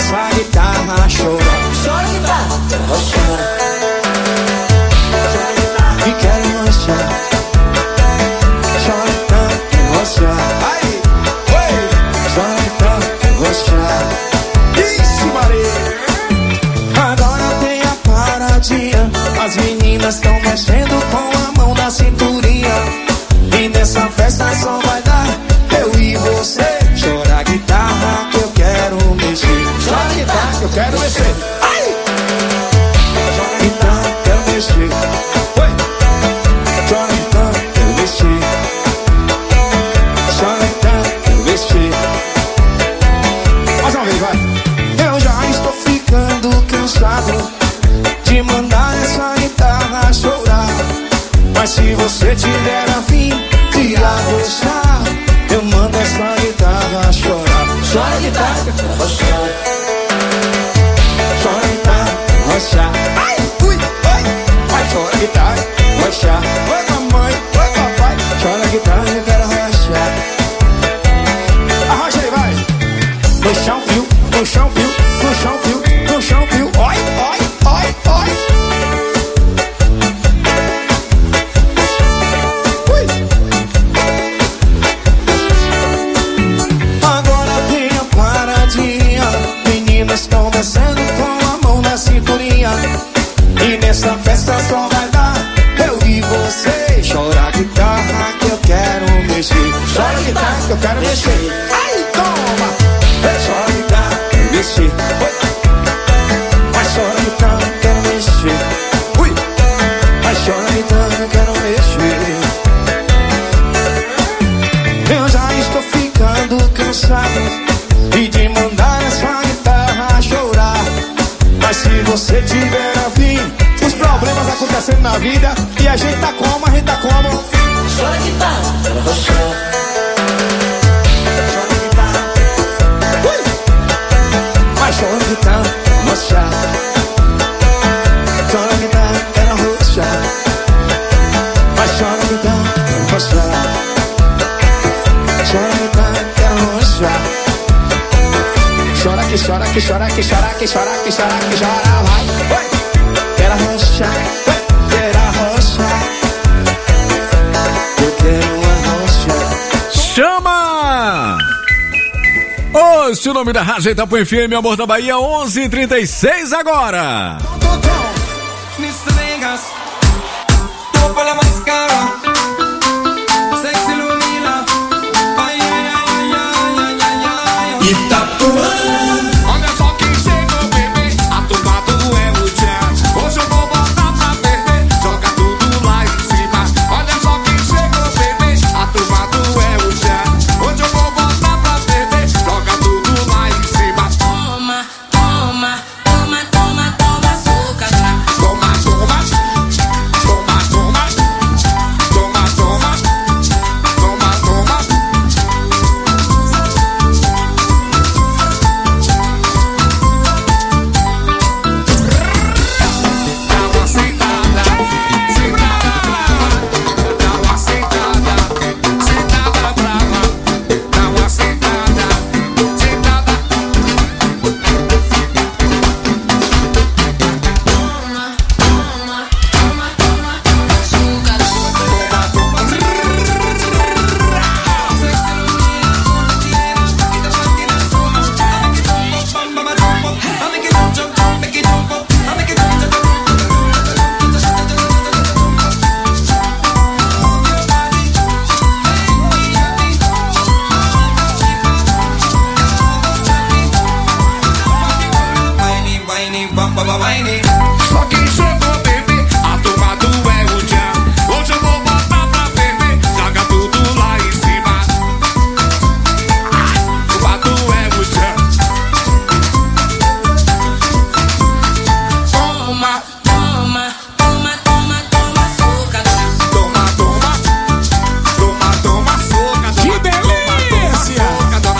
essa guitarra chorar. Chora guitarra, vou chorar. E quero mostrar. Chora tanto, mostrar. Aí, oi. Chora tanto, mostrar. Ixi, Maria. Agora tem a paradinha. As meninas estão mexendo com a mão na cinturinha. E nessa festa só vai dar eu e você. Chora a guitarra que eu quero mexer. Chora a guitarra que eu quero mexer. Ai! Chora a guitarra que eu quero mexer. Oi! Chora a guitarra que eu quero mexer. Chora a guitarra que eu quero mexer. Mais uma vez, vai! Eu já estou ficando cansado de mandar essa guitarra chorar. Mas se você tiver afim de arrochar, eu mando essa guitarra chorar. Chora guitarra, vou chorar. Chora guitarra, arrochar. Ai, ui, oi. Vai, chora guitarra, arrochar. Oi, mamãe, oi, papai. Chora guitarra, eu quero arrochar. Arrocha aí, vai. No chão, viu, no chão, viu, no chão, viu, no chão, viu. Oi, oi, oi, oi. Estão dançando com a mão na cinturinha. E nessa festa só vai dar eu e você. Chora a guitarra que eu quero mexer. Chora a guitarra que eu quero mexer. Ai, toma! Chora a guitarra que eu quero mexer. Mas chora a guitarra que eu quero mexer. Ui! Mas chora a guitarra que eu quero mexer. Eu já estou ficando cansado e de mandar essa guitarra chorar. Mas se você tiver afim, os problemas acontecendo na vida, e a gente tá como, a gente tá como. Chora guitarra, vou chorar. Chora guitarra. Ui! Mas chora guitarra, mostrar. Chora guitarra, quero arrochar. Mas chora guitarra, quero mostrar. Chora guitarra, quero arrochar. Chora que chora, que chora, que chora, que chora, que chora, que chora, vai. Oi! Quero arrochar, quero arrochar. Eu quero arrochar. Chama! Ouça o nome da Rádio Itapuã FM, Amor da Bahia, 11h36 agora. Mr. Vegas, topa la mais cara. Sexy Lumina. Ai, ai, ai, ai, ai, ai, ai. Itapuã. Olha só quem chegou, bebê. A turma tudo é o jam. Hoje eu vou botar pra perder. Joga tudo lá em cima. Olha só quem chegou, bebê. A turma tudo é o jam. Hoje eu vou botar pra perder. Joga tudo lá em cima. Toma, toma, toma, toma, toma açúcar. Toma, toma. Toma, toma. Toma, toma. Toma, toma. Dá uma sentada, sentada brava. Dá uma sentada, sentada brava. Dá uma sentada, sentada. Toma, toma, toma, toma açúcar. Toma, toma. Sexy Lumina, quita patinação. Make it jump, make it jump, make it jump. Só quem chegou, bebê, a turma do é o jam. Hoje eu vou botar pra ferver, joga tudo lá em cima. Turma do é o jam. Toma, toma, toma, toma, toma açúcar. Toma, toma. Toma, toma, soca, dona. Que delícia! Toma, soca, dona.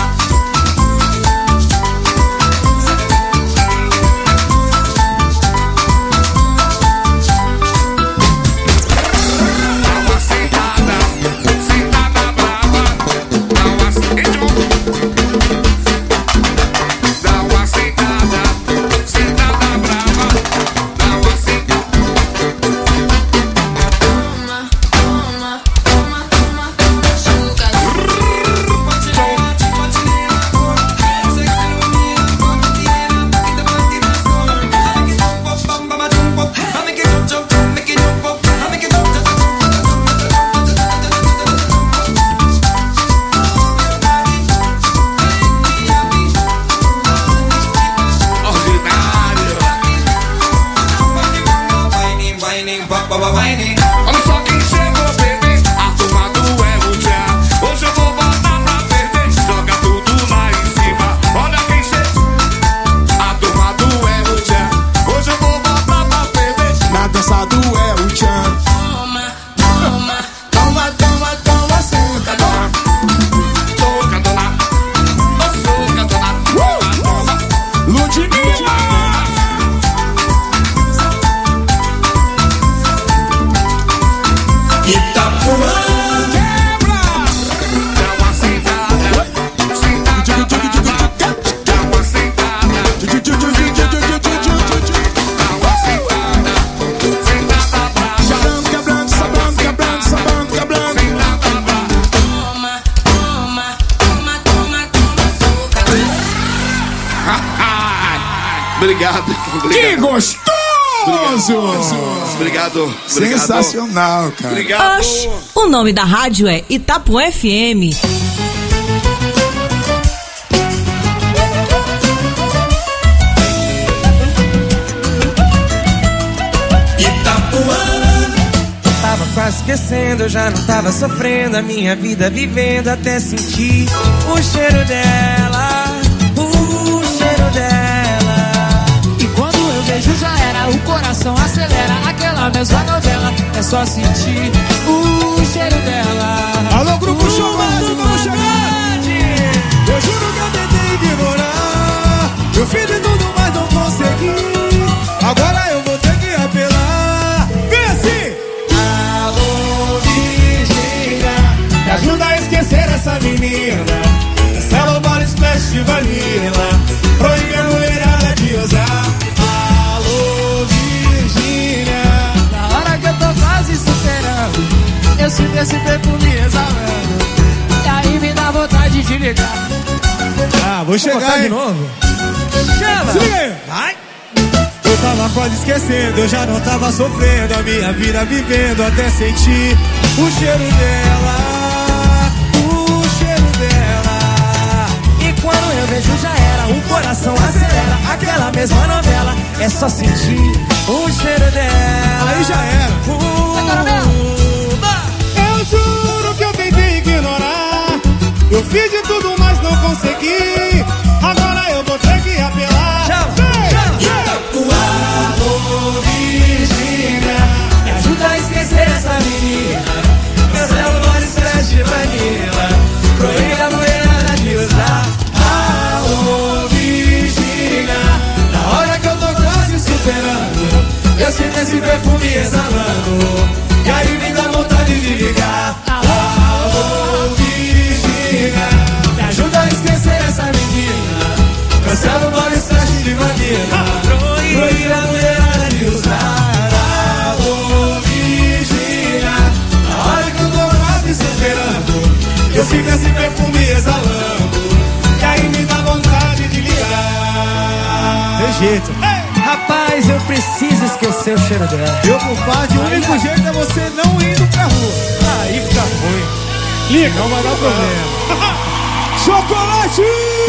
baile. Olha só quem chegou, bebê. A turma do é o tchau. Hoje eu vou botar pra perder. Joga tudo lá em cima. Olha quem chegou. A turma do é o tchau. Hoje eu vou botar pra perder. Na dança do é o tchan. Toma, toma, Toma, toma, toma, senta, toma. Soca, dona. Ô, soca, dona. Toma. Ludmilla. Itapuã. Quebra. Dá uma sentada. Sentada brava. Dá uma sentada. Dá uma sentada. Sentada brava. Quebrando, quebrando, sabando, quebrando, sabando, quebrando. Sentada brava. toma, toma, toma, toma, toma, soca. Obrigado. Que gostoso! Obrigado. Sensacional, cara. Obrigado. Oxe, o nome da rádio é Itapuã FM. Tava quase esquecendo, eu já não tava sofrendo a minha vida vivendo até sentir o cheiro dela, o cheiro dela. E quando eu vejo já era, o coração acelera. Aquela mesma novela, é só sentir o cheiro dela. Alô, grupo show, vamos chegar! Eu juro que eu tentei ignorar. Eu fiz de tudo, mas não consegui. Agora eu vou ter que apelar. Vem assim! Alô, Virgínia, me ajuda a esquecer essa menina. Essa Body Splash de vanilla. Proíbe a mulherada de usar. Alô, Virgínia. Na hora que eu tô quase superando, eu sinto esse perfume exalando. E aí me dá vontade de ligar. Ah, vou chegar de novo. Chama! Se liga aí. Vai! Eu tava quase esquecendo, eu já não tava sofrendo a minha vida vivendo até sentir o cheiro dela, o cheiro dela. E quando eu vejo já era, o coração acelera. Aquela mesma novela, é só sentir o cheiro dela. Aí já era. Eu juro que eu tentei ignorar. Eu fiz de tudo, mas não consegui. Agora eu vou ter que apelar. Chama, Vem, chama. vem. Alô, Virgínia, me ajuda a esquecer essa menina. Cancela o Body Splash de vanilla. Proíbe a mulherada de usar. Alô, Virgínia, na hora que eu tô quase superando, eu sinto esse perfume exalando. E aí me dá vontade de ligar. Alô, Virgínia, me ajuda a esquecer essa menina. Cancela o Body Splash de vanilla. Proíbe a mulherada de usar. Alô, Virgínia, na hora que eu tô quase superando, eu sinto esse perfume exalando. E aí me dá vontade de ligar. Tem jeito. Rapaz, eu preciso esquecer o cheiro dela. Meu compadre, o único jeito é você não indo pra rua. Aí fica ruim. Liga, não vai dar problema. Chocolate!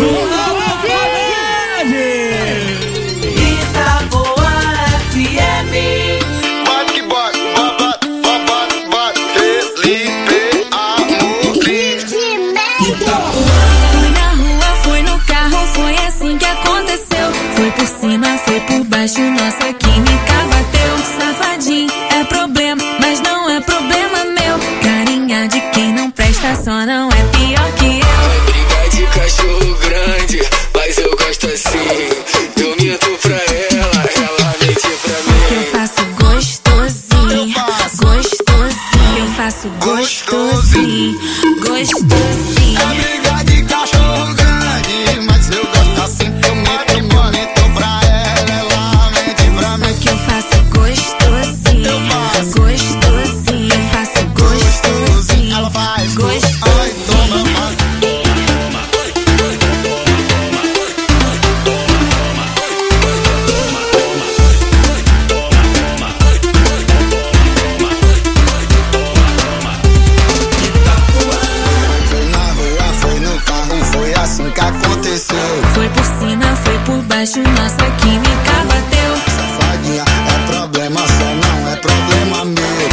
Itapuã FM. Fui na rua, fui no carro, foi assim que aconteceu. Foi por cima, foi por baixo, nossa química bateu. Safadinho, é problema, mas não é problema meu. Carinha de quem não presta, só não é pior que eu. Briga de cachorro grande, mas eu gosto assim. Eu minto pra ela mente pra mim. Que eu faço gostosinho, gostosinho. Eu faço gostosinho, gostosinho. Briga de cachorro grande, mas eu gosto assim. Eu minto pra ela mente pra mim. Que eu faço gostosinho, gostosinho. Eu faço gostosinho, Ela faz gostosinho. ai, toma, faz. Foi na rua, foi no carro, foi assim que aconteceu. Foi por cima, foi por baixo, nossa química bateu. Safadinha, é problema só, não é problema meu.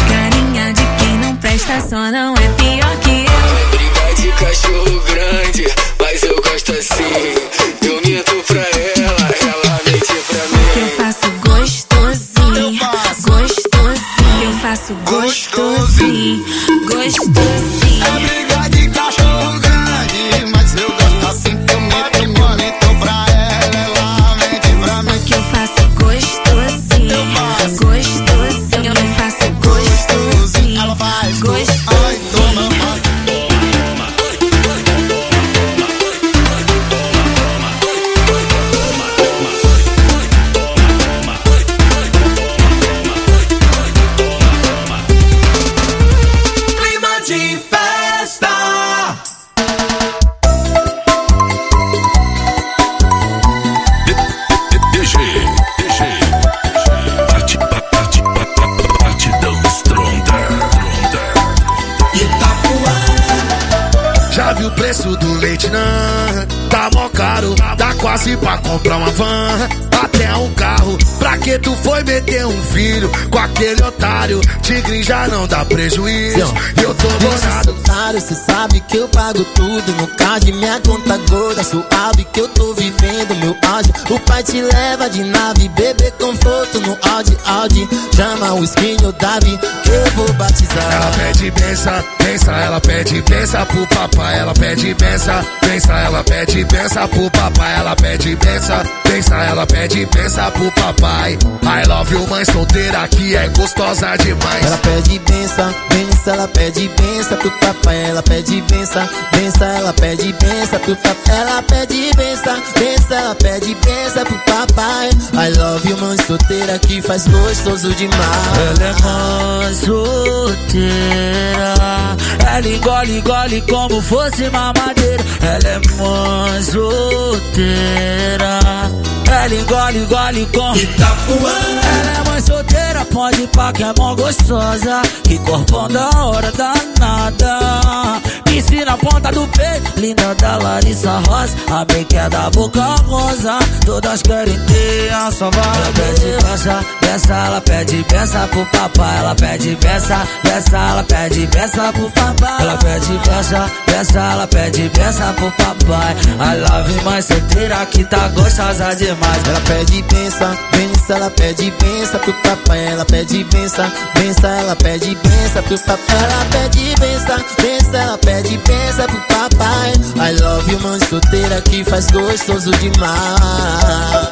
quase pra comprar uma van, até um carro. Pra que tu foi meter um filho com aquele otário? Tigre já não dá prejuízo, e eu tô bolado. Cê sabe que eu pago tudo no card, minha conta gorda, suave que eu tô vivendo meu auge. O pai te leva de nave, bebê conforto no Audi. Chama o Skinny ou Davi que eu vou batizar. Ela pede benção, ela pede benção pro papai. Ela pede benção, ela pede benção pro papai. Ela pede benção, ela pede benção pro papai. I love you, mãe solteira que é gostosa demais. Ela pede benção, ela pede benção pro papai. Ela pede benção, ela pede benção pro papai. Ela pede benção, ela pede benção pro papai. I love you, mãe solteira que faz gostoso demais. Ela é mãe solteira, ela engole como fosse mamadeira. Ela é mãe solteira, ela engole como Itapuã. Ela é mãe solteira, pode ir pra que é mó gostosa, que corpão da hora danada. Piscina na ponta do peito, linda da Larissa Rosa. A que é da boca rosa, todas querem ter a sua vara. Ela pede benção, ela pede benção pro papai. Ela pede benção, ela pede benção pro papai. Ela pede benção, ela pede benção pro papai. I love you, mãe solteira que tá gostosa demais. Ela pede benção, ela pede benção pro papai. Ela pede benção, ela pede benção pro papai. Ela pede benção, ela pede benção pro papai. I love you, mãe solteira que faz gostoso demais.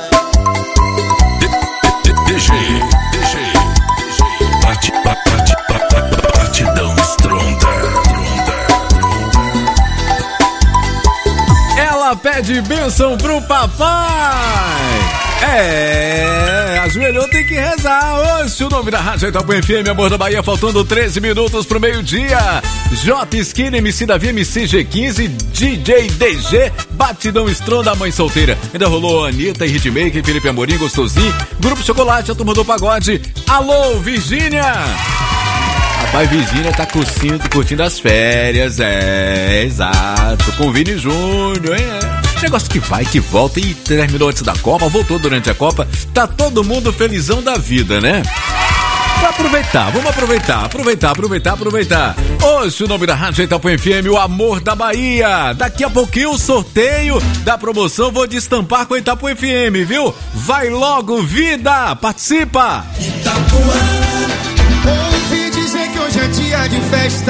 Batidão estronda. Ela pede bênção pro papai. Ajoelhou, tem que rezar. Hoje o nome da Rádio Itapu FM, Amor da Bahia, faltando 13 minutos pro meio-dia. J Skinny, MC Davi, MC G15, DJ DG, Batidão Estronda, Mãe Solteira. Ainda rolou Anitta e Hitmaker, Felipe Amorim, Gostosinho, Grupo Chocolate, a Turma do Pagode. Alô, Virgínia! Rapaz, Virgínia tá curtindo as férias, exato, com o Vini Júnior, negócio que vai, que volta, e terminou antes da Copa, voltou durante a Copa, tá todo mundo felizão da vida, né? Pra aproveitar, vamos aproveitar. Hoje o nome da Rádio Itapu FM, o Amor da Bahia. Daqui a pouquinho o sorteio da promoção, vou destampar com a Itapu FM, viu? Vai logo, vida, participa! Itapuã, ouvi dizer que hoje é dia de festa,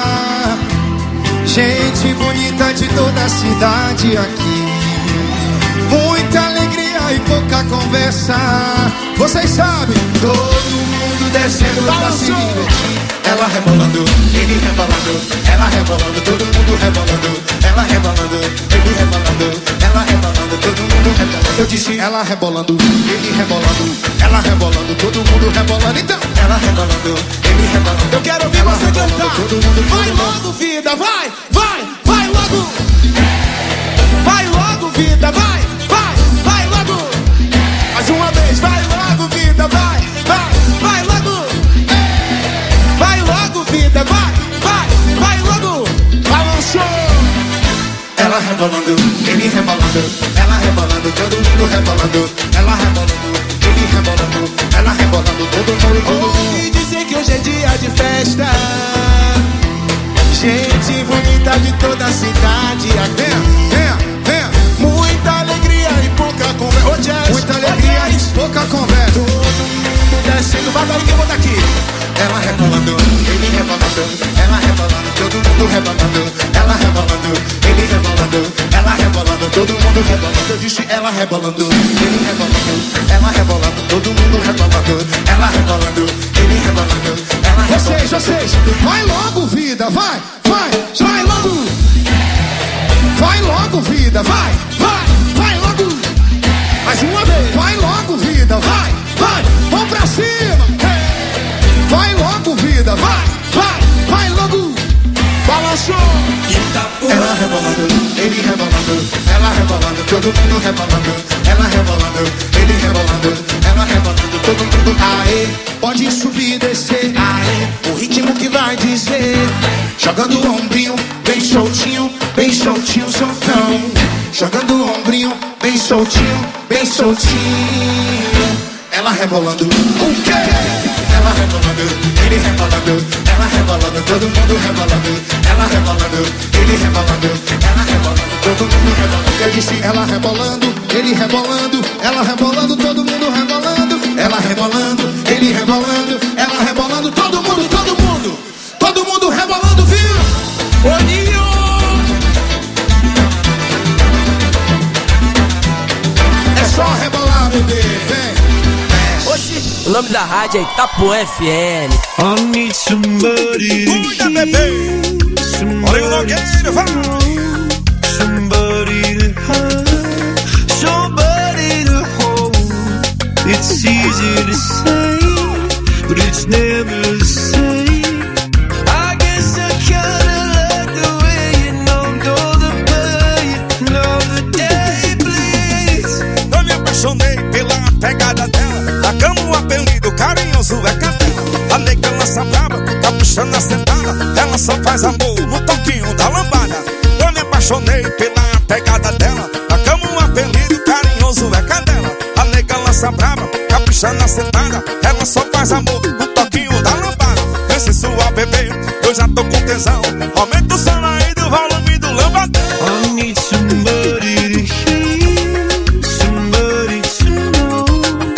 gente bonita de toda a cidade aqui, muita alegria e pouca conversa. Vocês sabem, todo mundo descendo pra se divertir. Ela rebolando, ele rebolando, ela rebolando, todo mundo rebolando. Ela rebolando, ele rebolando, ela rebolando, todo mundo rebolando. Eu disse ela rebolando, ele rebolando, ela rebolando, todo mundo rebolando. Então, ela rebolando, ele rebolando. Eu quero ouvir você cantar. Vai logo, vida, vai logo. Vai logo, vida, vai logo. Mais uma vez, vai logo, vida, vai logo. Vai logo, vida, vai logo. Balançou. Ela rebolando, ele rebolando, ela rebolando, todo mundo rebolando. Ela rebolando, ele rebolando, ela rebolando, todo mundo. Ouvi dizer que hoje é dia de festa, gente bonita de toda a cidade. Venha. Muita alegria e pouca conversa. Muita alegria e pouca conversa. Todo mundo descendo, vai daí que eu vou daqui. Ela rebolando, ele rebolando, ela rebolando, todo mundo rebolando. Ela rebolando, ele rebolando, ela rebolando, todo mundo rebolando. Eu disse ela rebolando, ele rebolando, ela rebolando, todo mundo rebolando. Ela rebolando, ele rebolando, ela rebolando. Vocês, vai logo, vida, vai logo. Vai logo, vida, vai logo. Mais uma vez, vai logo, vida, vai, vamos pra cima. Vai logo, vida, vai logo. Balançou. Ela rebolando, ele rebolando, ela rebolando, todo mundo rebolando. Ela rebolando, ele rebolando, ela rebolando, todo mundo. Aê, pode subir e descer. Aê, o ritmo que vai dizer. Jogando o ombrinho, bem soltinho, soltão. Jogando o ombrinho, bem soltinho. bem soltinho. Ela rebolando, o quê? Ela rebolando, ele rebolando, ela rebolando, todo mundo rebolando. Ela rebolando, ele rebolando, ela rebolando, todo mundo rebolando. Eu disse ela rebolando, ele rebolando, ela rebolando, todo mundo rebolando. Ela rebolando, ele rebolando, ela rebolando, todo mundo, todo mundo, todo mundo rebolando, viu? Olhinho! É só rebolar, bebê, vem. O nome da rádio é Itapuã FM. I need somebody. Cuida, bebê. Olha o Nogueira, vai. Somebody to have, somebody to hold. It's easy to say, but it's never the same. I guess I kinda like the way you numbed all the pain of the day, please. Eu me apaixonei pela pegada dela. Da cama o apelido carinhoso é cadela. A nega lança brava, caprichando na sentada. Ela só faz amor no toquinho da lambada. Eu me apaixonei pela pegada dela. Da cama o apelido carinhoso é cadela. A nega lança brava, caprichando na sentada. Ela só faz amor no toquinho da lambada. Pense sua bebê, eu já tô com tesão. Aumenta o som aí do volume do lambadão. I need somebody to hear, somebody to know,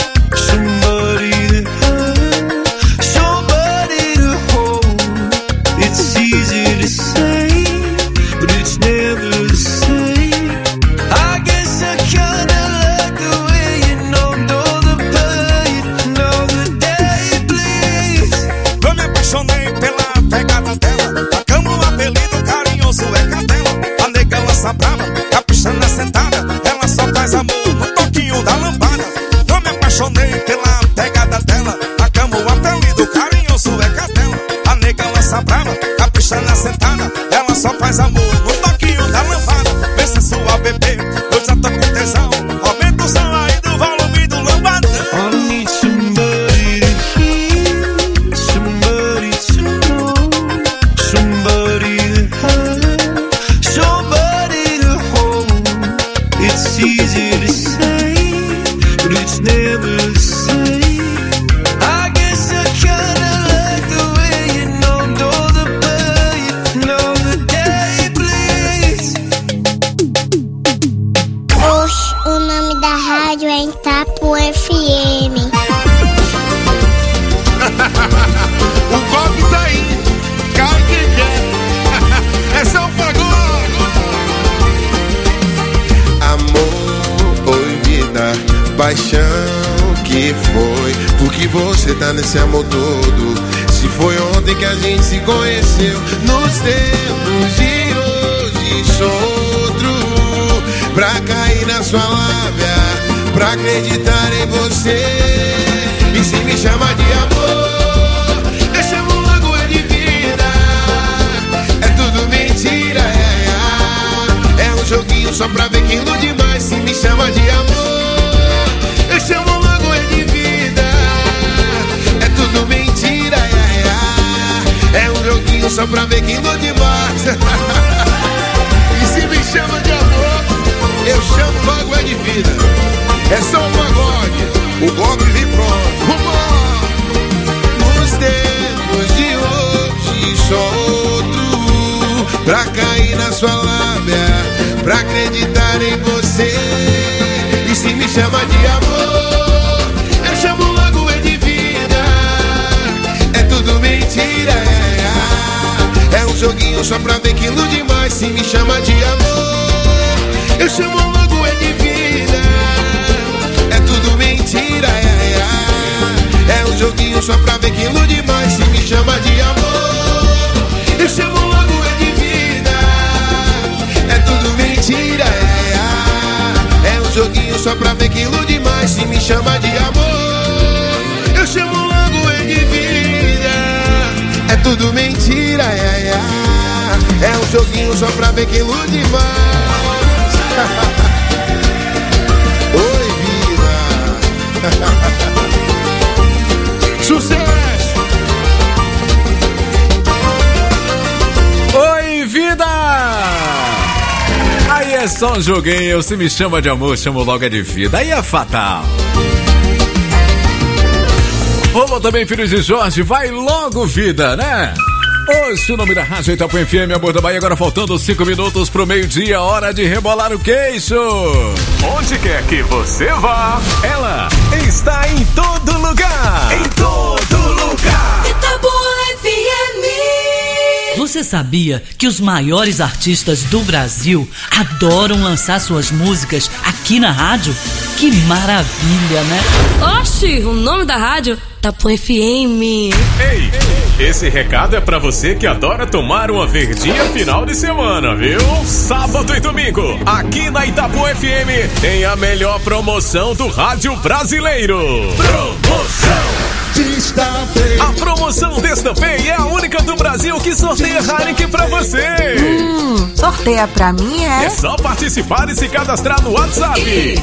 somebody to have, somebody to hold. It's easy to say, but it's never the same. I guess I kinda like the way you numbed all the pain of the day, please. Eu me apaixonei pela pegada dela. Da cama o apelido carinhoso é cadela. A nega lança brava, caprichando na sentada. Ela só faz amor no toquinho da lambada. Eu me apaixonei pela pegada dela. Da cama o apelido carinhoso é cadela. A nega lança brava, caprichando na sentada. Ela só faz amor no toquinho da lambada. Pensa sua bebê, eu já tô com tesão. Aumenta o som aí do volume do lambadão. I need somebody to hear, somebody to know, somebody to have, somebody to hold. It's easy to say, but it's never the same. I guess I kinda like the way you numbed all the pain of the day, please. Oxe, o nome da rádio é Itapuã FM. O golpe tá aí, cai quem quer. É só um pagode. Amor, oi vida, paixão que foi. Por que você tá nesse amor todo? Se foi ontem que a gente se conheceu. Nos tempos de hoje sou outro. Pra cair na sua lábia, pra acreditar em você. E se me chama de amor, eu chamo logo é de vida. É tudo mentira, é um joguinho só pra ver quem ilude mais. Se me chama de amor, eu chamo logo é de vida. É tudo mentira, é um joguinho só pra ver quem ilude mais. E se me chama de amor, eu chamo logo é de vida. É só um pagode, o golpe vem pronto. Nos tempos de hoje sou outro. Pra cair na sua lábia, pra acreditar em você. E se me chama de amor, eu chamo logo é de vida. É tudo mentira, é um joguinho só pra ver quem ilude mais. Se me chama de amor, eu chamo logo é de vida. É tudo mentira, é um joguinho só pra ver quem ilude mais. Se me chama de amor, eu chamo logo é de vida. É tudo mentira, é um joguinho só pra ver quem ilude mais. Se me chama de amor, eu chamo logo é de vida. É tudo mentira, é um joguinho só pra ver quem ilude mais. Oi, vida. Sucesso! Oi, vida! Aí é só um joguinho, se me chama de amor, chamo logo é de vida. Aí é fatal. Rolou também, filhos de Jorge, vai logo vida, né? Hoje o nome da Rádio Itapuã FM, Amor da Bahia, agora faltando 5 minutos pro meio-dia, hora de rebolar o queixo. Onde quer que você vá, ela está em todo lugar. Em todo lugar. Itapuã FM. Você sabia que os maiores artistas do Brasil adoram lançar suas músicas aqui na rádio? Que maravilha, né? Oxi, o nome da rádio? Itapuã FM. Ei, esse recado é pra você que adora tomar uma verdinha final de semana, viu? Sábado e domingo, aqui na Itapuã FM, tem a melhor promoção do rádio brasileiro. Promoção Destampei. A promoção Destampei é a única do Brasil que sorteia Heineken pra você. Sorteia pra mim, é? É só participar e se cadastrar no WhatsApp.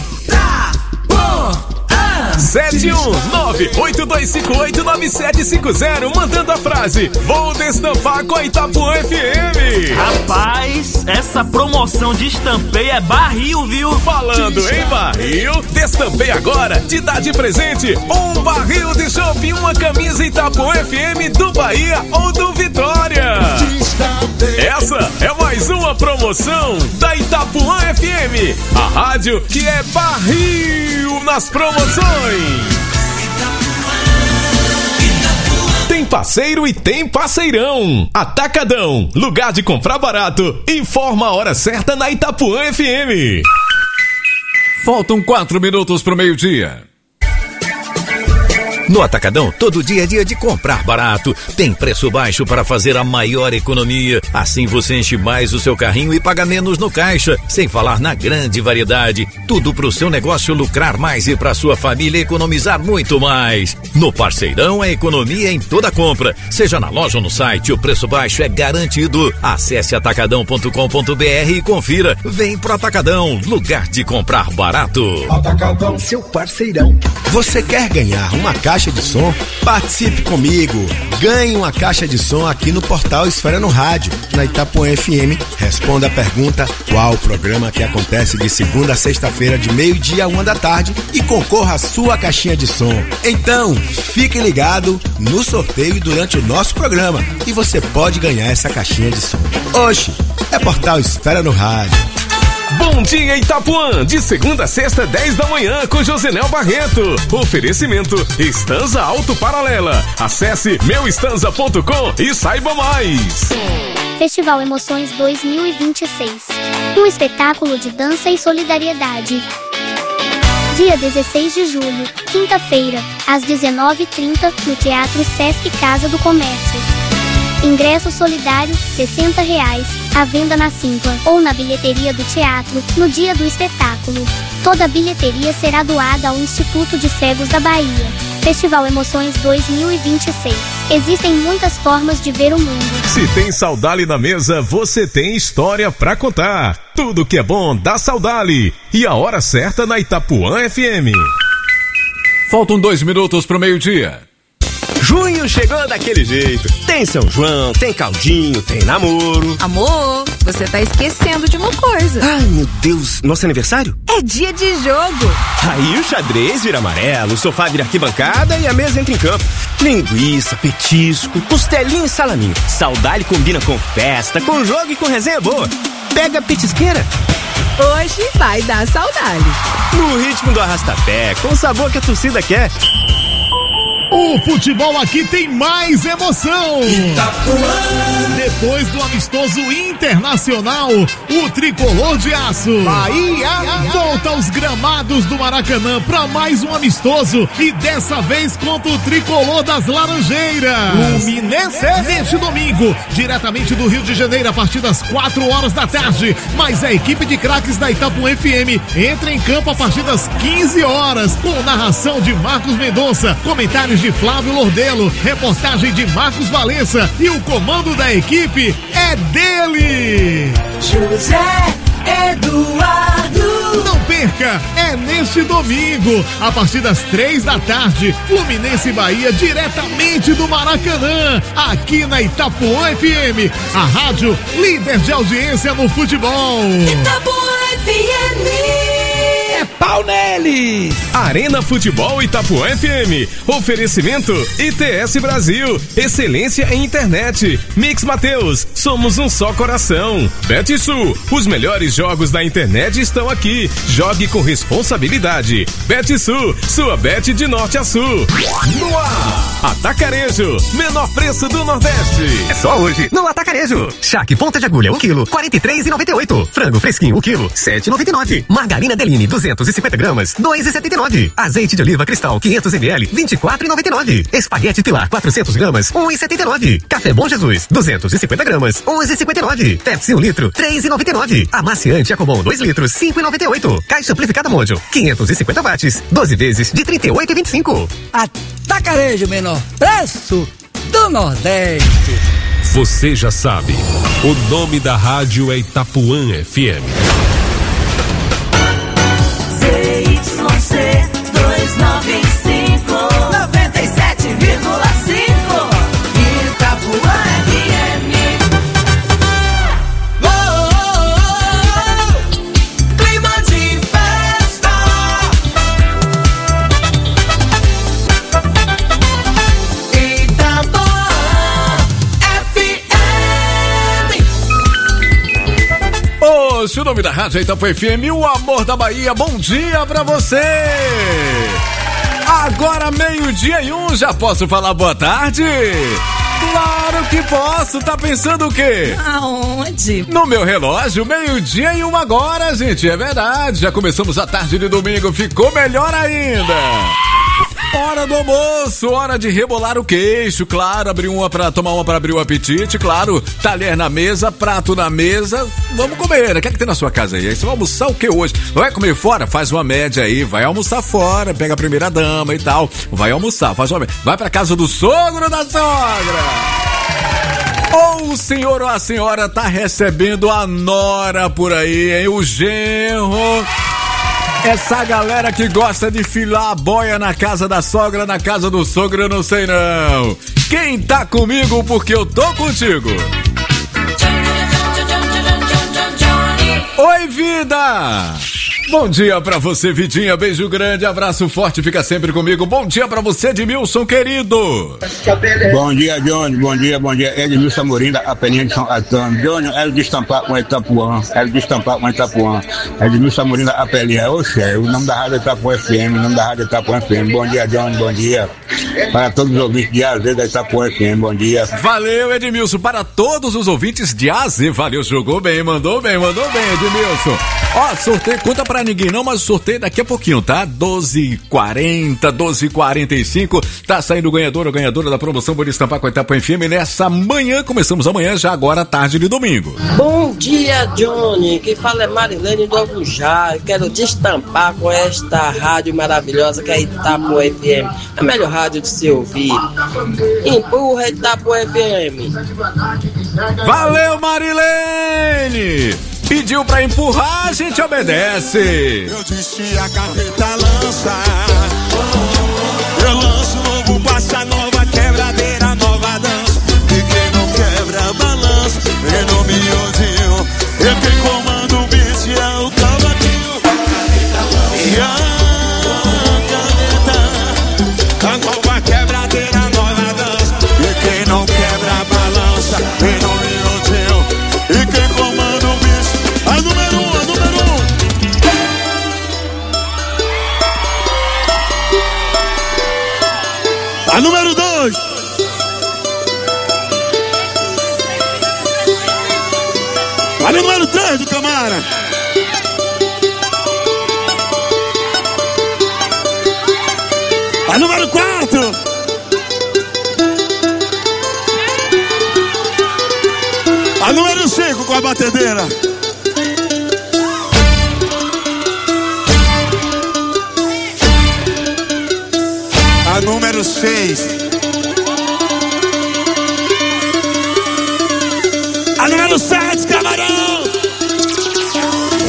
719-8258-9750, mandando a frase: vou destampar com a Itapuã FM. Rapaz, essa promoção de Destampei é barril, viu? Falando em barril, Destampei agora te dá de presente um barril de chopp e uma camisa Itapuã FM do Bahia ou do Vitória. Essa é mais uma promoção da Itapuã FM, a rádio que é barril nas promoções. Tem parceiro e tem parceirão. Atacadão, lugar de comprar barato. Informa a hora certa na Itapuã FM. Faltam 4 minutos pro meio-dia. No Atacadão, todo dia é dia de comprar barato. Tem preço baixo para fazer a maior economia. Assim você enche mais o seu carrinho e paga menos no caixa. Sem falar na grande variedade. Tudo pro seu negócio lucrar mais e pra sua família economizar muito mais. No Parceirão, a economia em toda compra. Seja na loja ou no site, o preço baixo é garantido. Acesse atacadão.com.br e confira. Vem pro Atacadão, lugar de comprar barato. Atacadão, seu parceirão. Você quer ganhar uma caixa de som? Participe comigo. Ganhe uma caixa de som aqui no portal Esfera no Rádio, na Itapuã FM. Responda a pergunta: qual o programa que acontece de segunda a sexta-feira de meio-dia a 1 da tarde, e concorra à sua caixinha de som. Então, fique ligado no sorteio durante o nosso programa e você pode ganhar essa caixinha de som. Oxe, é portal Esfera no Rádio. Bom dia, Itapuã, de segunda a sexta, 10 da manhã, com Josenel Barreto. Oferecimento Estanza Auto Paralela. Acesse meuestanza.com e saiba mais. Festival Emoções 2026. Um espetáculo de dança e solidariedade. Dia 16 de julho, quinta-feira, às 19h30, no Teatro Sesc Casa do Comércio. Ingresso solidário, R$60, à venda na Simpla ou na bilheteria do teatro, no dia do espetáculo. Toda a bilheteria será doada ao Instituto de Cegos da Bahia. Festival Emoções 2026. Existem muitas formas de ver o mundo. Se tem Saudale na mesa, você tem história pra contar. Tudo que é bom dá Saudale. E a hora certa na Itapuã FM. Faltam 2 minutos pro meio-dia. Junho chegou daquele jeito. Tem São João, tem caldinho, tem namoro. Amor, você tá esquecendo de uma coisa. Ai, meu Deus, nosso aniversário? É dia de jogo. Aí o xadrez vira amarelo, o sofá vira arquibancada e a mesa entra em campo. Linguiça, petisco, costelinha e salaminho. Saudale combina com festa, com jogo e com resenha boa. Pega a petisqueira. Hoje vai dar Saudale. No ritmo do arrastapé, com o sabor que a torcida quer. O futebol aqui tem mais emoção. Depois do amistoso internacional, o tricolor de aço Bahia volta aos gramados do Maracanã para mais um amistoso, e dessa vez contra o tricolor das Laranjeiras, Fluminense, neste domingo, diretamente do Rio de Janeiro, a partir das 4 horas da tarde. Mas a equipe de craques da Itapuã FM entra em campo a partir das 15 horas, com narração de Marcos Mendonça, comentários de Flávio Lordelo, reportagem de Marcos Valença, e o comando da equipe é dele, José Eduardo. Não perca, é neste domingo, a partir das 3 da tarde, Fluminense e Bahia, diretamente do Maracanã, aqui na Itapuã FM, a rádio líder de audiência no futebol. Itapuã FM. É pau neles! Arena Futebol Itapuã FM. Oferecimento ITS Brasil. Excelência em internet. Mix Mateus. Somos um só coração. Betsul. Os melhores jogos da internet estão aqui. Jogue com responsabilidade. Betsul. Sua bet de norte a sul. No ar. Atacarejo. Menor preço do Nordeste. É só hoje no Atacarejo. Charque ponta de agulha 1 kg, R$ 43,98. Frango fresquinho 1 kg, R$ 7,99. Margarina Deline 250 gramas, R$ 2,79. Azeite de oliva cristal 500 ml, R$ 24,99. Espaguete Pilar 400 gramas, R$ 1,79. Café Bom Jesus 250 gramas, R$ 11,59. Pepsi 1 litro, R$ 3,99. Amaciante Acomon 2 litros, R$ 5,98. Caixa amplificada Mojo 550 watts, 12 vezes de R$ 38,25. Atacarejo, menor preço do Nordeste. Você já sabe, o nome da rádio é Itapuã FM. ZYC 295 97,5 Itapuã FM. Clima de festa. Itapuã FM. O nome da rádio é Itapuã FM, o amor da Bahia. Bom dia pra você! Agora 12:01, já posso falar boa tarde? Claro que posso, tá pensando o quê? Aonde? No meu relógio, 12:01 agora, gente, é verdade. Já começamos a tarde de domingo, ficou melhor ainda. Hora do almoço, hora de rebolar o queixo, claro, tomar uma pra abrir o apetite, claro, talher na mesa, prato na mesa, vamos comer, né? O que é que tem na sua casa aí? Você vai almoçar o que hoje? Vai comer fora? Faz uma média aí, vai almoçar fora, pega a primeira dama e tal, vai almoçar, faz uma média, vai pra casa do sogro ou da sogra. Ou o senhor ou a senhora tá recebendo a nora por aí, hein? O genro. Essa galera que gosta de filar a boia na casa da sogra, na casa do sogro, eu não sei não. Quem tá comigo porque eu tô contigo? Oi, vida! Bom dia pra você, Vidinha, beijo grande, abraço forte, fica sempre comigo. Bom dia pra você, Edmilson, querido. Bom dia, Johnny, bom dia, Edmilson Amorim, da Apelinha de São Antônio. Johnny, é de estampar com Itapuã, Edmilson Amorim, da Apelinha. Oxe, o nome da rádio é Itapuã FM, Bom dia, Johnny, bom dia. Para todos os ouvintes de AZ da Itapuã FM, bom dia. Valeu, Edmilson, para todos os ouvintes de AZ, valeu, jogou bem, mandou bem, Edmilson. Ó, sorteio, conta pra ninguém não, mas o sorteio daqui a pouquinho, tá? 12h40, 12h45, tá saindo o ganhador ou ganhadora da promoção Bora Estampar com a Itapuã FM nessa manhã, começamos amanhã, já agora à tarde de domingo. Bom dia, Johnny, quem fala é Marilene do Agujá, eu quero destampar com esta rádio maravilhosa que é Itapuã FM, a melhor rádio de se ouvir. Empurra Itapuã FM. Valeu, Marilene! Pediu pra empurrar, a gente obedece. Eu disse a carreta lança. Eu lanço novo passa, nova quebradeira, nova dança. E quem não quebra balança, é no miudinho. E quem comanda o beat é o cavaquinho. E a caneta, a nova quebradeira, nova dança. E quem não quebra balança, é no miudinho. E quem comanda o beat. A número 1, a número 2. A número 3 do Camara. A número 4. A número 5 com a batedeira. A número 6. A número 7, Camarão.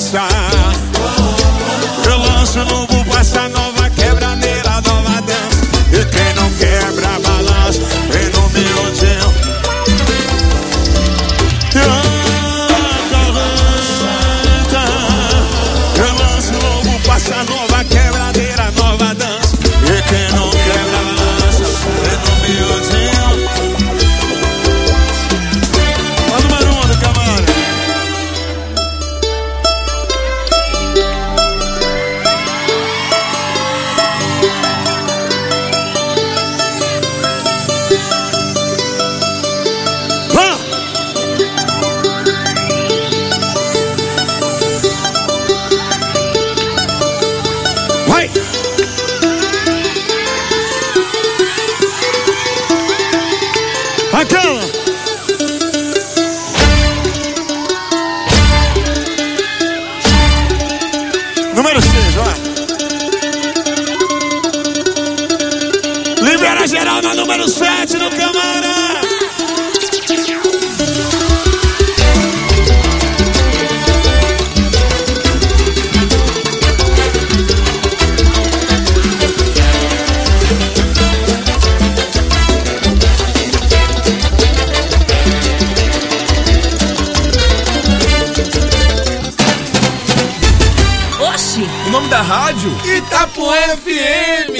dança. Eu lanço novo, passa nova, quebradeira, nova dança. E quem não quebra, balança, vem no milhãozinho. Eu lanço novo, passa nova, quebradeira, nova dança. E quem não quebra, balança, vem no milhãozinho. Manda uma onda, camarada. Aquela. Número 6, vai. Libera geral na número 7 no Câmara. O nome da rádio? Itapuã FM.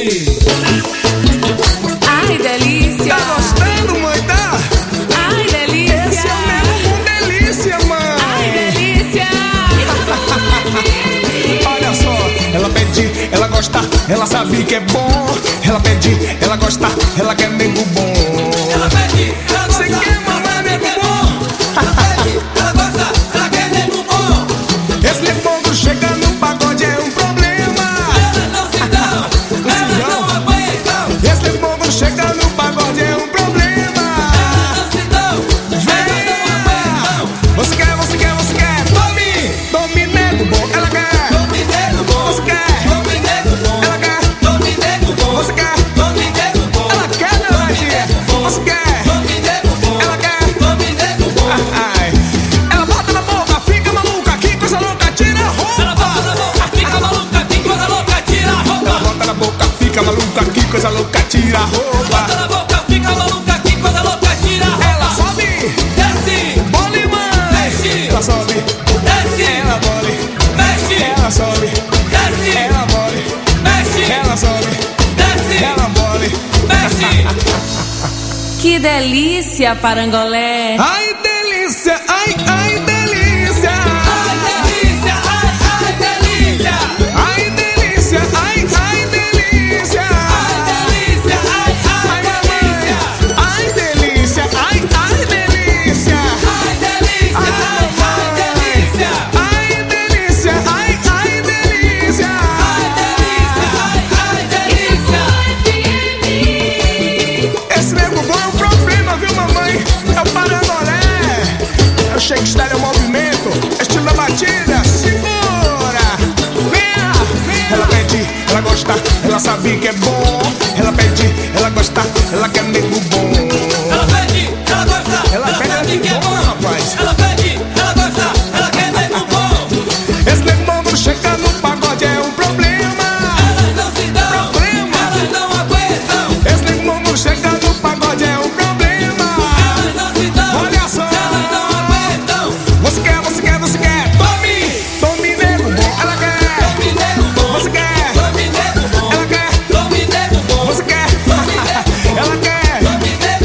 Ai, delícia. Tá gostando, mãe? Tá? Ai, delícia. Esse é mesmo com delícia, mãe. Ai, delícia. Olha só, ela pede, ela gosta, ela sabe que é bom. Ela pede, ela gosta, ela quer nego bom. Ela pede, ela gosta, você quer mamar nego bom? Ela pede, ela gosta, ela quer nego bom. Esse nego bom chega no pagode é um problema. Elas não se dão, elas não aguentam. Esse nego bom chega no pagode é um problema. Elas não se dão, elas não aguentam. Você quer, você quer, você quer. Tome nego bom, ela quer. Tome nego bom, você quer. Tome nego bom, ela quer. Tome nego bom, você quer. Tome nego bom, ela quer, meu tia. Você quer. Tome nego bom, ela quer. Tome nego bom. Ai. Ela bota na boca, fica maluca, que coisa louca, tira a roupa. Ela bota na boca, fica maluca, que coisa louca, tira a roupa. Ela bota na boca, fica maluca, que coisa louca, tira a roupa. Bota na boca, fica maluca, que coisa louca, tira a roupa. Ela sobe, desce, bole, mãe. Mexe, ela sobe, desce, ela bole, mexe, ela sobe, desce, ela bole, mexe, ela sobe, desce, ela bole, mexe. Que delícia, parangolé. Ai, delícia, ai, ai, delícia. Ai, delícia, ai, ai, delícia. Ai, delícia, ai, ai, delícia. Ai, delícia, ai, ai, delícia. Ai, delícia, ai, ai, delícia. Ai, delícia, ai, ai, delícia. Ai, delícia, ai, ai, delícia. Ai, delícia, ai, ai, delícia. Esse nego bom é um problema, viu, mamãe? É o parangolé. É o shake style, é o movimento, é estilo da batida. Segura, venha. Ela pede, ela gosta, ela sabe que é bom. Ela pede, ela gosta, ela quer nego bom. Ela pede, ela gosta, Ela pede, sabe que é bom, rapaz. Ela pede, ela gosta, ela quer nego bom. Esse nego bom quando chega no pagode é um problema. Elas não se dão, elas não aguentam. Esse nego bom quando chega no pagode é um problema. Elas não se dão, olha só, elas não aguentam. Você quer, você quer, você quer. Tome nego bom, ela quer. Tome nego bom, Você quer, tome nego bom, ela quer. tome nego bom, Você quer, tome nego bom, ela quer. tome nego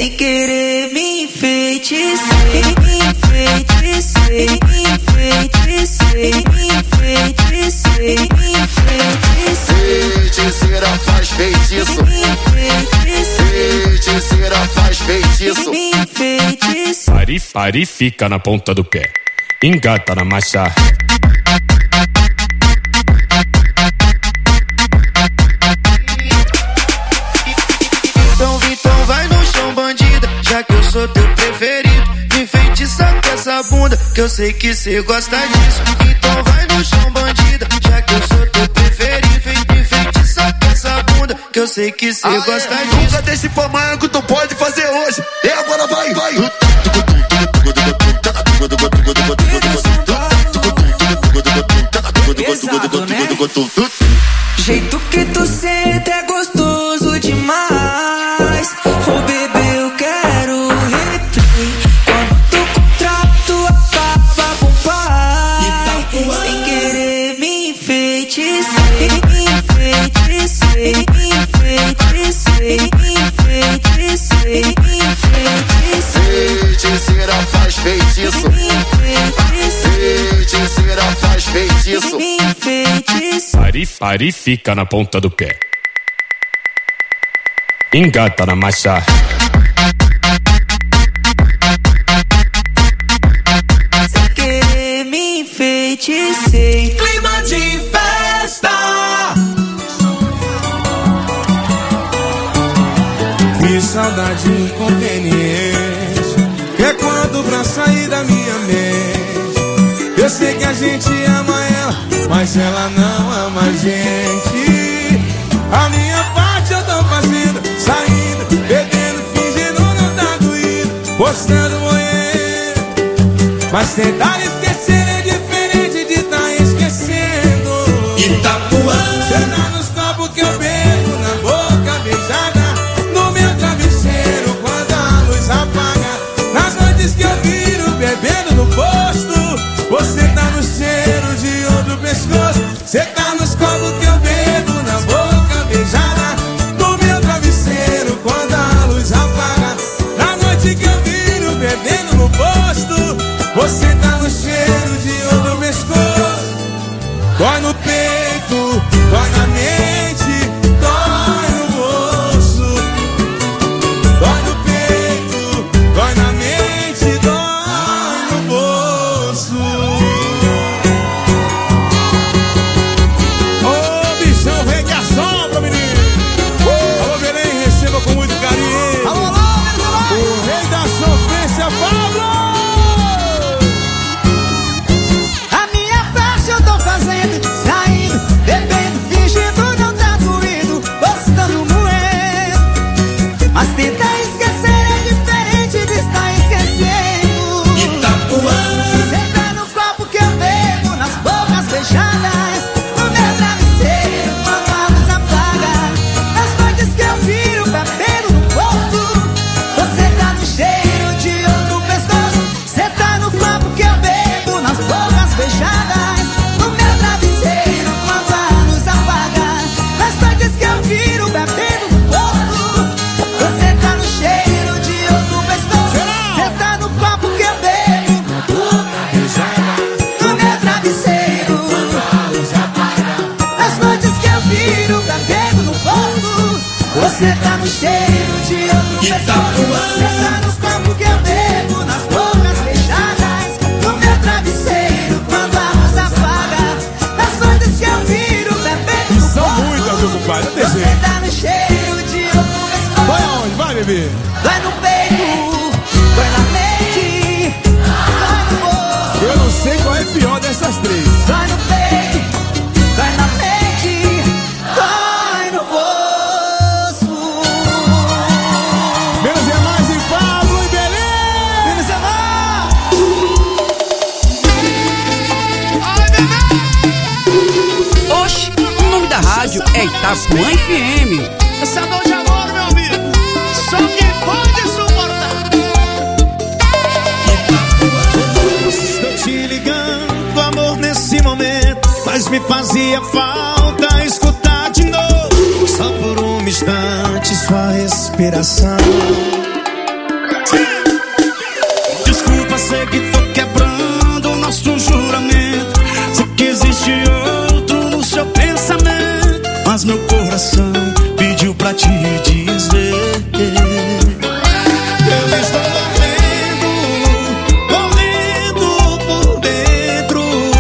sem querer me enfeitiçei, me enfeitiçei, me enfeitiçei, me enfeitiçei, me enfeitiçei. Feiticeira faz feitiço, feiticeira faz feitiço. Pare, fica na ponta do pé, engata na marcha. Então vai no chão, bandida, já que eu sou teu preferido. Me enfeitiça com essa bunda, que eu sei que cê gosta disso. Então vai no chão, bandida, já que eu sou teu preferido. Me enfeitiça com essa bunda, que eu sei que cê gosta disso. Nunca deixe pra amanhã que tu pode fazer hoje. E agora vai. Pesado, né? Jeito que tu senta é gostoso demais. Oh bebê, eu quero replay. Quando tu contrato acaba com o pai. Sem querer me enfeitiçei, me enfeitiçei, me enfeitiçei, me enfeitiçei, me enfeitiçei. Feiticeira faz feitiço, feiticeira faz feitiço. Pare, fica na ponta do pé, engata na marcha. Sem querer me enfeiticei. Clima de festa. Que saudade inconveniente, que é quando pra sair da minha mente. Eu sei que a gente ama ela, mas ela não ama a gente. A minha parte eu tô fazendo, saindo, bebendo, fingindo não tá doído, postando moendo. Mas tentar esquecer é diferente de tá esquecendo. Itapuã. Cê tá nos copos que eu bebo, na boca beijada, no meu travesseiro quando a luz apaga. Nas noites que eu viro bebendo no posto, você tá no cheiro de outro pescoço. Você tá nos copos que eu bebo, na boca beijada, no meu travesseiro quando a luz apaga. Na noite que eu viro bebendo no posto, você tá no cheiro de outro pescoço. Dói no peito, dói na mente, dói no bolso. Dói no peito, dói na mente, dói no bolso. Ô bichão, vem que assombra, menino. Alô, Belém, receba com muito carinho. Alô, o rei da sofrência, Pablo. A minha parte eu tô fazendo, saindo, bebendo, fingindo não tá doído, postando moendo. Mas tentar esquecer é diferente de estar esquecendo. Itapuã. Você tá no copo que eu bebo, nas bocas fechadas, no meu travesseiro quando a luz apaga. Nas noites que eu viro bebendo no posto, você tá no cheiro de outro pescoço. Você tá no copo que eu bebo, nas bocas fechadas, no meu travesseiro quando a luz apaga. Nas noites que eu viro bebendo no posto, você tá no cheiro de outro pescoço. Você tá no copo que eu bebo, no meu travesseiro quando a luz apaga. Nas noites que eu viro bebendo no posto, você tá no cheiro de outro pescoço. Você tá nos copos que eu bebo, nas bocas fechadas, no meu travesseiro quando a luz apaga. Nas noites que eu viro bebendo no São muitas, meu compadre, não tem você jeito. tá no cheiro de outro pescoço. Vai aonde? Vai, bebê. Dói no peito, dói na mente, dói no bolso. Eu não sei qual é pior dessas três. Dói no peito, dói na mente, dói no bolso. Menos é mais em Pablo e Belém. Menos é mais. Oxe, o nome da rádio é Itapuã FM. Essa dor de amor, meu amigo, só quem pode suportar. Estou te ligando, amor, nesse momento, mas me fazia falta escutar de novo, só por um instante, sua respiração. Desculpa, sei que tô quebrando o nosso juramento. Sei que existe outro no seu pensamento, mas meu coração pediu pra te dizer. Eu estou morrendo por dentro.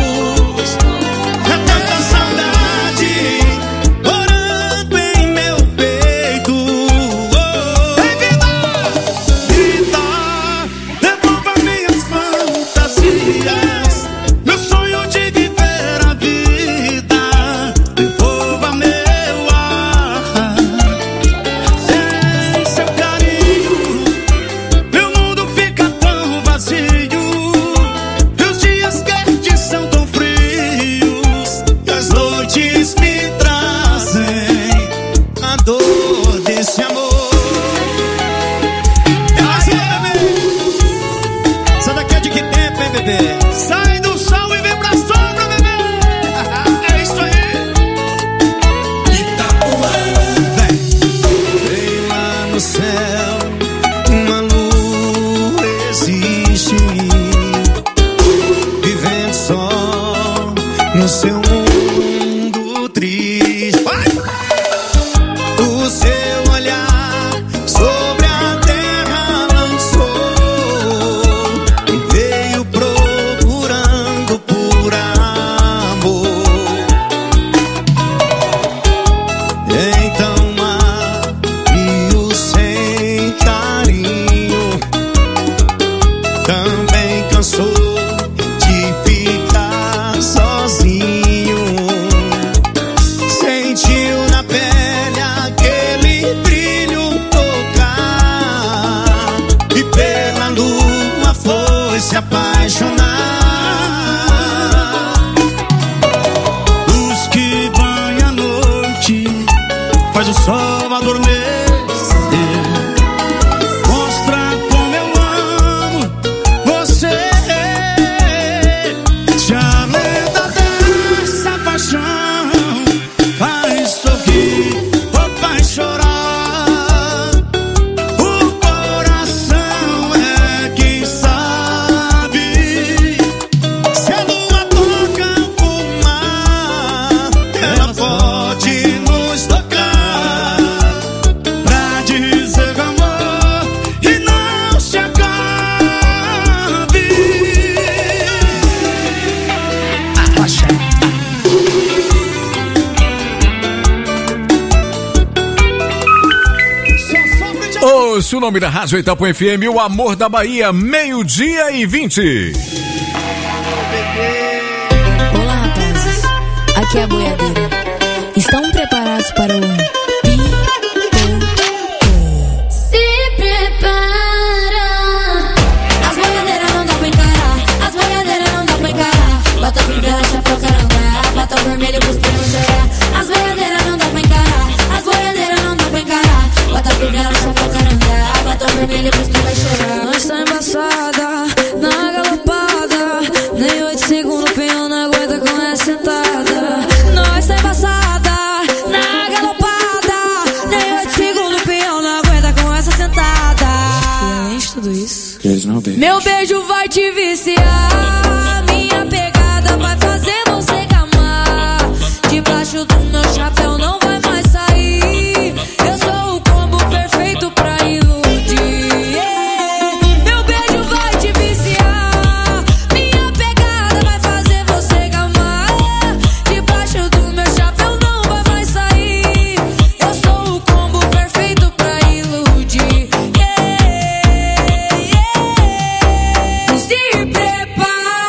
É tanta saudade morando em meu peito. Ei, vida, devolva minhas fantasias, meu sonho de viver a vida. Devolva meu ar. Sem seu carinho, meu mundo fica tão vazio. E os dias quentes são tão frios, e as noites me trazem a dor desse amor. Essa daqui é de que tempo, hein, bebê? Sai do sol e vem pra sombra, bebê. É isso aí. Vem lá no céu, uma lua existe, vivendo só no seu mundo triste. Vai! O seu olhar sobre a terra lançou e veio procurando por amor. Então Mario sem carinho também cansou de ficar sozinho. Sentiu na pele aquele brilho tocar e pela lua foi se apaixonar. Luz que banha a noite, faz o sol adormecer. Mostra como eu amo você. Se a lenda dessa paixão faz sorrir ou faz chorar, o coração é quem sabe. Se a lua toca o mar, ela pode nos tocar pra dizer amor e não se acabe. Ouça o nome da Rádio Itapuã FM, o amor da Bahia, 12:20. Olá, rapazes. Aqui é a boiadeira. Estão preparados para o Se prepara. As boiadeiras não dá pra encarar. As boiadeiras não dá pra encarar. Bota a fivela, chapéu, caranga. Bota o vermelho pros primos chorar. As boiadeiras não dá pra encarar. As boiadeiras não dá pra encarar. Bota a fivela, chapéu, caranga. Bota o vermelho pros primos chorar. Nós tá embaçada, na galopada. Nem 8 segundos o peão não aguenta com essa sentada. Nós tá embaçada, na galopada. Nem 8 segundos o peão não aguenta com essa sentada. E além de tudo isso, meu beijo vai te viciar. Minha pegada vai fazer você gamar. Debaixo do meu chapéu não vai mais sair. Eu sou o combo perfeito pra iludir. Meu beijo vai te viciar. Minha pegada vai fazer você gamar. Debaixo do meu chapéu não vai mais sair. Eu sou o combo perfeito pra iludir. Se prepara.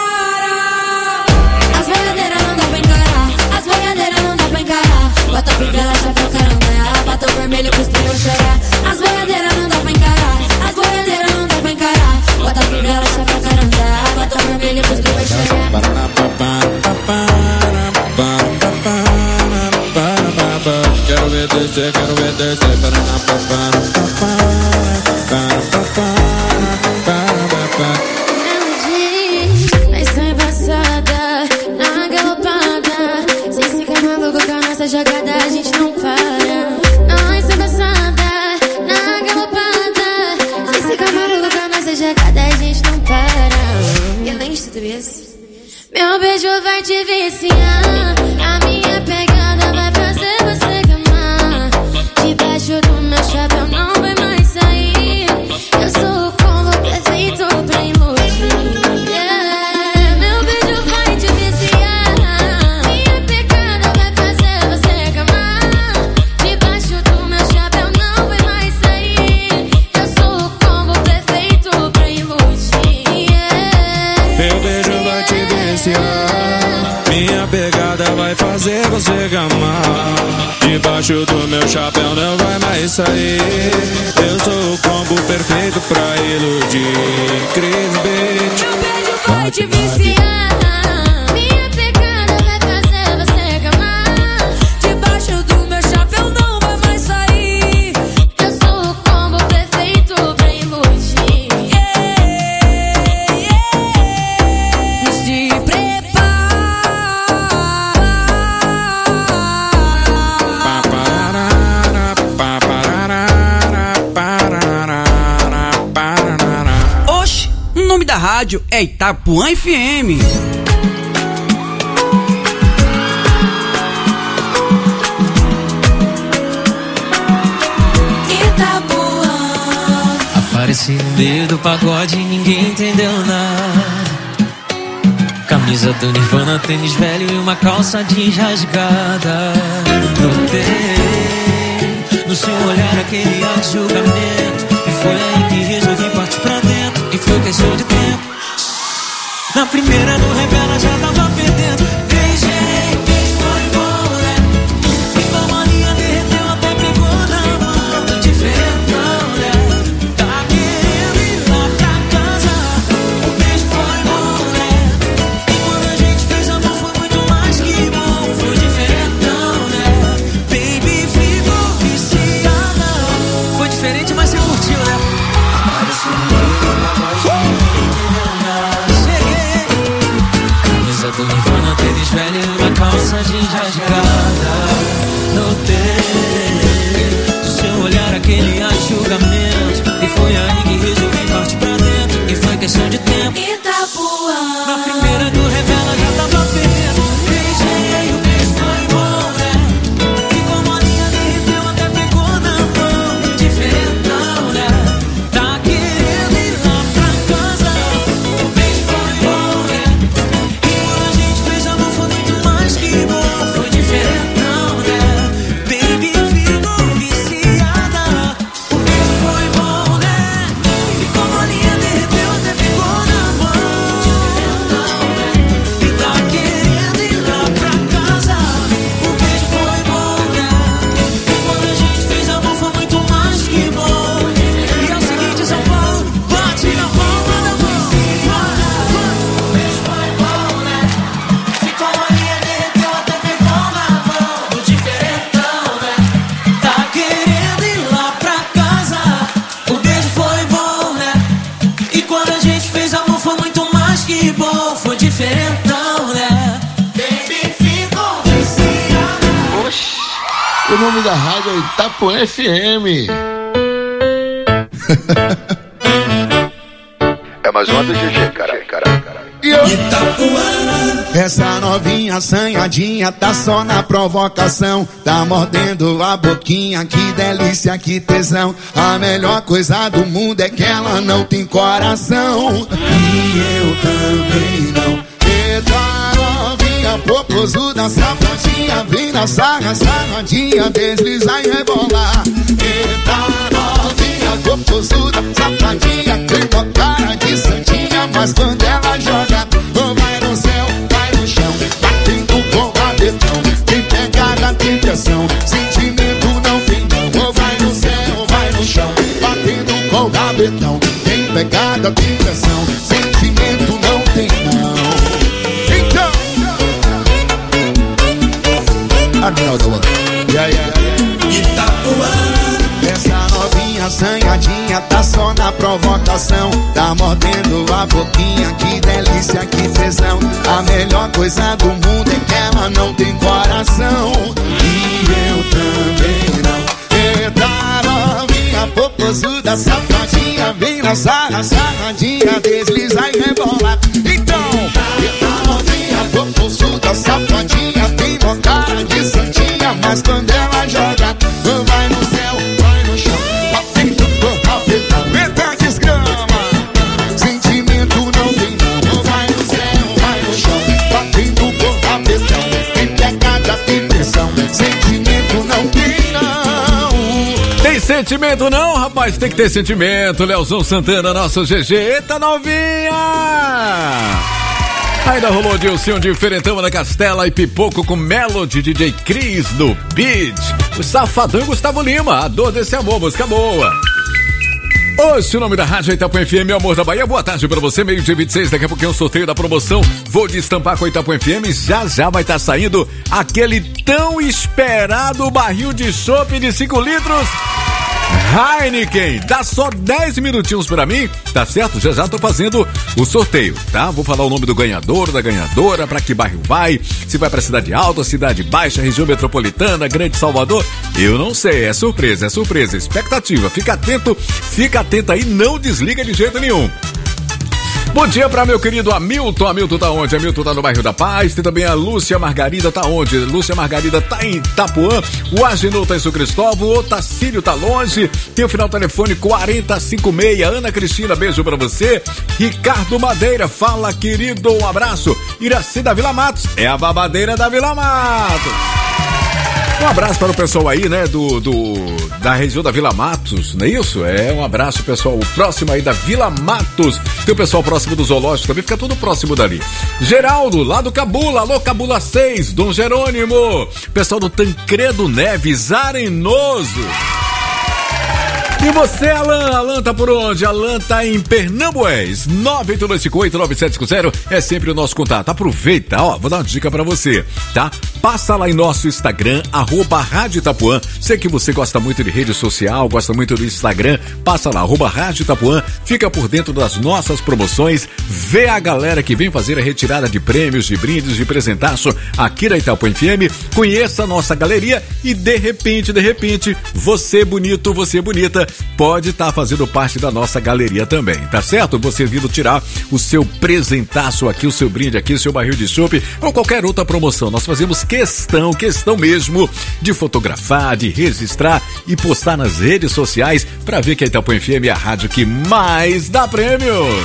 vezes. Meu beijo vai te viciar, a minha pegada vai fazer você gamar. Debaixo do meu chapéu não vai mais sair. Eu sou o combo perfeito pra iludir. Yeah. Meu beijo vai te viciar, minha pegada vai fazer você gamar. Debaixo do meu chapéu não vai mais sair. Eu sou o combo perfeito pra iludir. Yeah. Meu beijo vai te viciar, minha pegada vai fazer você gamar. Debaixo do meu chapéu não vai mais sair. Eu sou o combo perfeito pra iludir. Cris Beat. Meu beijo vai te viciar, minha pegada vai fazer você gamar. Debaixo do meu chapéu não vai mais sair. Eu sou o combo perfeito pra iludir. Yeah, yeah. Se prepara. Oxe, o nome da rádio é Itapuã FM. Apareci no meio do pagode e ninguém entendeu nada. Camisa do Nirvana, tênis velho e uma calça jeans rasgada. Notei no seu olhar aquele ar de julgamento, e foi aí que resolvi partir pra dentro. E foi questão de tempo. Na primeira no revela já tava perdendo. Beijei, beijo foi embora. Ficou uma linha, derreteu até pegou na mão. Diferentão, né? Tá querendo ir lá pra casa. O beijo foi embora. E quando a gente fez amor foi muito mais que bom. Foi diferentão, né? Baby ficou viciada. Foi diferente, mas você curtiu, né? Apareceu no meio da voz. Do Nirvana, tênis velho e uma calça jeans rasgada. Notei do seu olhar aquele ar de julgamento, e foi aí que resolvi partir pra dentro. E foi questão de tempo. Itapuã. Na primeira do revela já tava perdendo. Beijei, o beijo foi embora. Ficou molinha, derreteu até pegou na mão. Diferentão, né? Tá querendo ir lá pra casa. O beijo foi embora. Foi diferentão, né? Baby ficou viciada. O beijo foi bom, né? Ficou molinha, derreteu até pegou na mão. E tá querendo ir lá pra casa. O beijo foi bom, né? E quando a gente fez amor foi muito mais que bom. E é o seguinte, São Paulo, bate na palma da mão. O beijo foi bom, né? Ficou molinha, derreteu até pegou na mão. O diferentão, né? Tá querendo ir lá pra casa. O beijo foi bom, né? E quando a gente fez amor foi muito mais que bom. Foi diferentão, né? Baby ficou viciada. Oxi, o nome da rádio é Itapuã FM. É mais uma do GG, caralho. Essa novinha assanhadinha tá só na provocação. Tá mordendo a boquinha, que delícia, que tesão. A melhor coisa do mundo é que ela não tem coração. E eu também não. Eita novinha, popozuda, safadinha, vem na sarradinha, deslizar e rebolar. Eita novinha, popozuda, safadinha, tem uma cara de santinha, mas quando ela joga, vai no céu, vai no chão, batendo com rabetão. Tem pegada, tem pressão, sentimento não tem não. Vai no céu, vai no chão, batendo com rabetão. Tem pegada, tem pressão, sentimento não tem não. Então, another one. Essa novinha assanhadinha tá só na provocação. Tá mordendo a boquinha, que delícia, que tesão. A melhor coisa do mundo é que ela não tem coração. E eu também não. Eita novinha, popozuda, safadinha, vem na sarradinha, desliza e rebola. Então safadinha, tem mó cara de santinha, mas quando ela joga, vai no céu, vai no chão, batendo com rapetão, meta desgrama. Sentimento não tem não, vai no céu, vai no chão, batendo com rapetão, tem pegada, tem pressão, sentimento não tem não. Tem sentimento não, rapaz? Tem que ter sentimento. Leozão Santana, nosso GG. Eita, novinha! Ainda rolou Dilcinho diferentão na Castela e Pipoco com Melody, DJ Cris no beat. O Safadão e Gustavo Lima, A Dor Desse Amor, música boa. Hoje o nome da rádio é Itapuã FM, Amor da Bahia. Boa tarde pra você, meio-dia 26, daqui a pouquinho o sorteio da promoção. Vou destampar com a Itapuã FM, já vai estar saindo aquele tão esperado barril de chopp de 5 litros Heineken. Dá só 10 minutinhos pra mim, tá certo? Já tô fazendo o sorteio, tá? Vou falar o nome do ganhador, da ganhadora, pra que bairro vai, se vai pra Cidade Alta, Cidade Baixa, região metropolitana, Grande Salvador. Eu não sei, é surpresa, expectativa. Fica atento aí, não desliga de jeito nenhum. Bom dia pra meu querido Hamilton. Hamilton tá onde? Hamilton tá no bairro da Paz. Tem também a Lúcia Margarida, tá onde? Lúcia Margarida tá em Itapuã. O Agenor tá em São Cristóvão. O Otacílio tá longe. Tem o final telefone 4056. Ana Cristina, beijo pra você. Ricardo Madeira, fala querido, um abraço. Iraci da Vila Matos, é a babadeira da Vila Matos. Um abraço para o pessoal aí, né, da região da Vila Matos, não é isso? Um abraço, pessoal, o próximo aí da Vila Matos. Tem o pessoal próximo do Zoológico também, fica tudo próximo dali. Geraldo, lá do Cabula, alô Cabula 6, Dom Jerônimo. Pessoal do Tancredo Neves, Arenoso. E você, Alan? Alan tá por onde? Alan tá em Pernambués. 98258-9750 é sempre o nosso contato. Aproveita, ó, vou dar uma dica pra você, tá? Passa lá em nosso Instagram, @Rádio Itapuã. Sei que você gosta muito de rede social, gosta muito do Instagram. Passa lá, @Rádio Itapuã. Fica por dentro das nossas promoções. Vê a galera que vem fazer a retirada de prêmios, de brindes, de presentaço aqui da Itapuã FM. Conheça a nossa galeria e de repente, você bonito, você bonita, pode estar fazendo parte da nossa galeria também, tá certo? Você vindo tirar o seu presentaço aqui, o seu brinde aqui, o seu barril de chopp ou qualquer outra promoção. Nós fazemos questão mesmo de fotografar, de registrar e postar nas redes sociais pra ver que a Itapuã FM é a rádio que mais dá prêmios.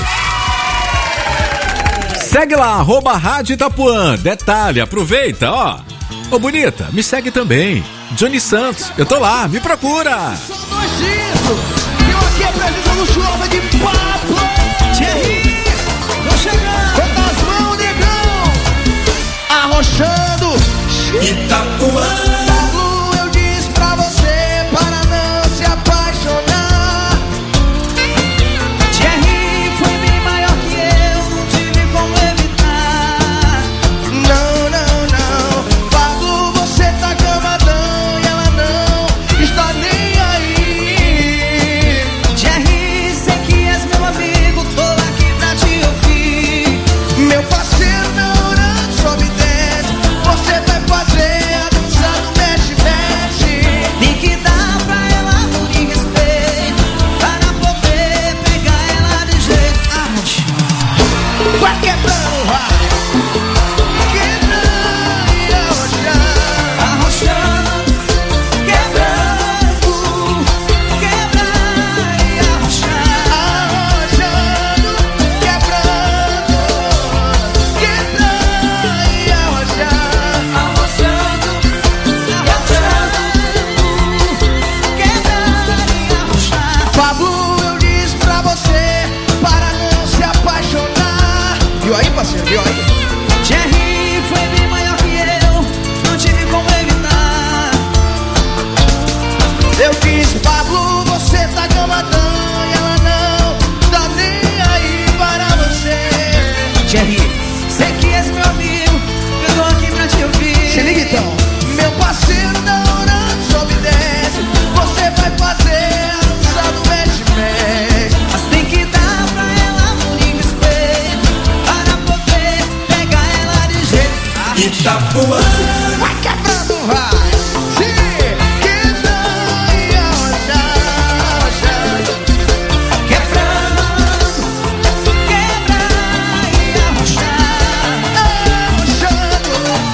Segue lá, @Rádio Itapuã. Detalhe, aproveita, ó. Ô bonita, me segue também. Johnny Santos, eu tô lá, me procura. Eu aqui apresento luxuosa de Pablo Thierry. Tô chegando. Bota as mãos, negão. Arrochando. Itapuã. Pablo, eu disse pra você para não se apaixonar. Thierry foi bem maior que eu, não tive como evitar. Não. Pablo, você tá camadão e ela não está nem aí. Thierry, sei que és meu amigo, tô aqui pra te ouvir. Meu parceiro não anda, sobe e desce. Você vai fazer a dança do mexe-mexe. Tem que dar pra ela amor e respeito, para poder pegar ela de jeito. Vai quebrando, vai. Quebrando e arrochando. Arrochando, quebrando. Quebrar e arrochar. Arrochando, quebrando. Quebrar e arrochar. Arrochando, quebrar e arrochar. Pablo, eu disse pra você para não se apaixonar. Viu aí, parceiro? Viu aí? Thierry foi bem maior que eu, não tive como evitar. Eu disse, Pablo, você tá camadão e ela não tá nem aí para você. Thierry, sei que és meu amigo, eu tô aqui pra te ouvir. Se liga então. Meu parceiro não anda, sobe e desce. Você vai fazer a dança do mexe-mexe. Mas tem que dar pra ela amor e respeito, para poder pegar ela de jeito. Itapuã. Vai quebrando, vai. Sim, quebrando e arrochando. Quebrando, quebrar e arrochar. Arrochando.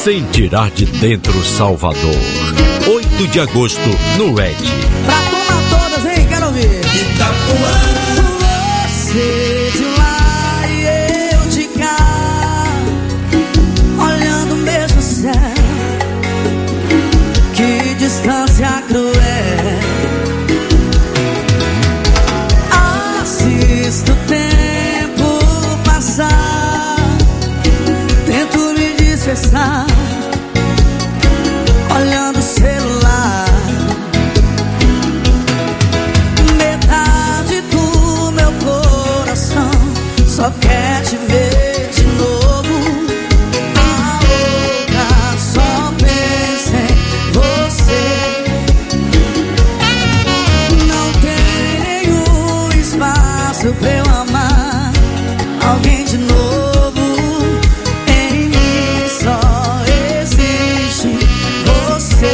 sentirá de dentro Salvador. 8 de agosto, no Ed. Pra tomar todas, hein? Quero ouvir. Itapuã. Você de lá e eu de cá, olhando o mesmo céu. Que distância cruel.